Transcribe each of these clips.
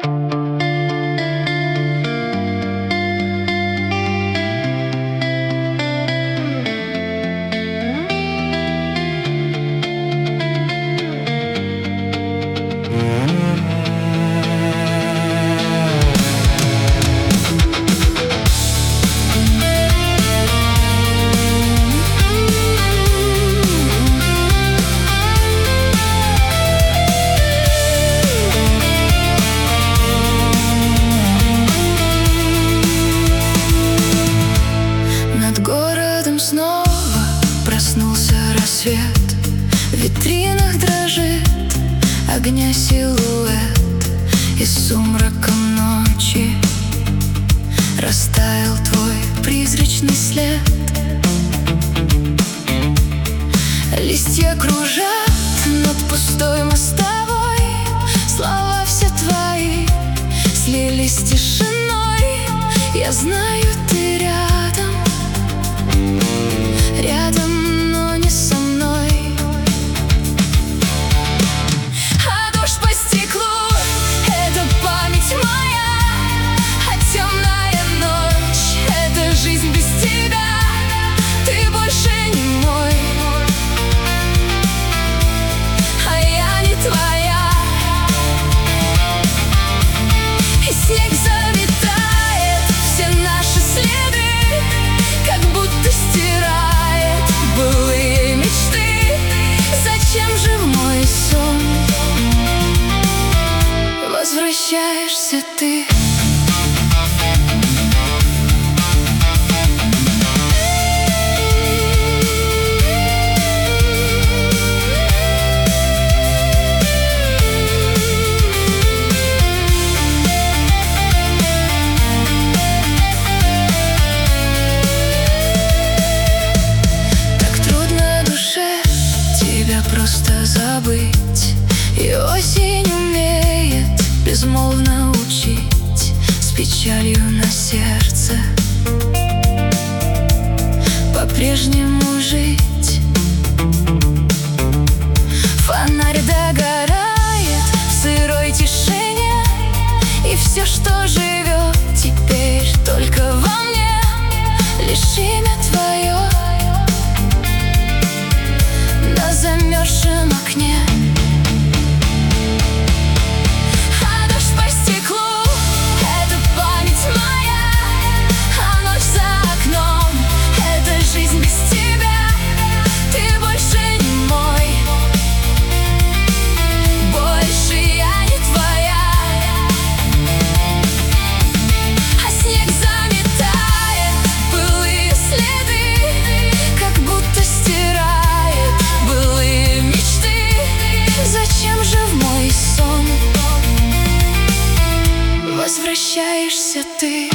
Снова проснулся рассвет, в витринах дрожит огня силуэт, и сумраком ночи растаял твой призрачный след. Листья кружат над пустой мостовой, слова все твои слились с тишиной. Я знаю, ты рядом, рядом, но не со мной. А дождь по стеклу — это память моя, а темная ночь — это жизнь без тебя. Ты больше не мой, а я не твоя. И снег заметает все наши следы, как будто стирает былые мечты. Зачем же в мой сон возвращаешься ты? Просто забыть, и осень умеет безмолвно учить, с печалью на сердце по-прежнему жить. Фонарь догорает в сырой тишине, и все, что живет теперь только во мне, лишь имя твое на замерзшем окне. А дождь по стеклу — это память моя, а ночь за окном — это жизнь без тебя. Ты больше не мой, больше я не твоя. А снег заметает былые следы, как будто стирает былые мечты. Зачем же в мой сон возвращаешься ты?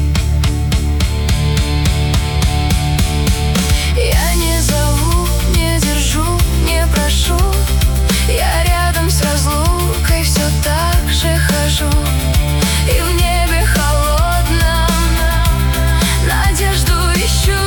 Я не зову, не держу, не прошу, я рядом с разлукой все так же хожу. И в небе холодном надежду ищу.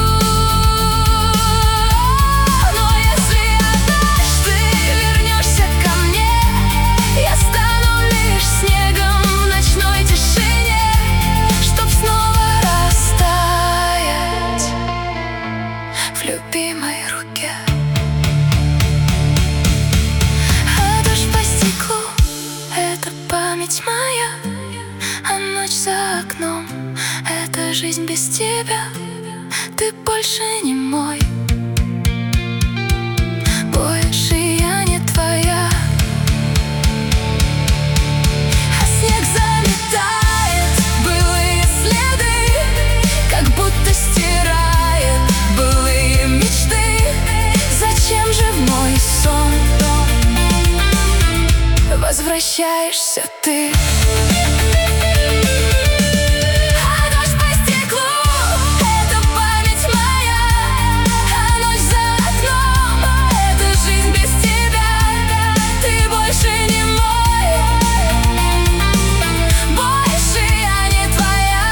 Любимой руке. А дождь по стеклу — это память моя, а ночь за окном — это жизнь без тебя. Ты больше не мой, больше я не твоя. А снег заметает былые следы, как будто стирает былые мечты. Зачем же в мой сон возвращаешься ты? А дождь по стеклу — это память моя, а ночь за окном — это жизнь без тебя. Ты больше не мой, больше я не твоя.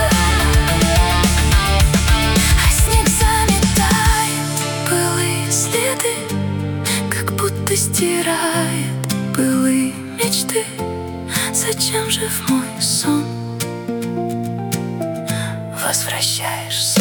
А снег заметает былые следы, как будто стирает былые мечты. зачем же в мой сон возвращаешься?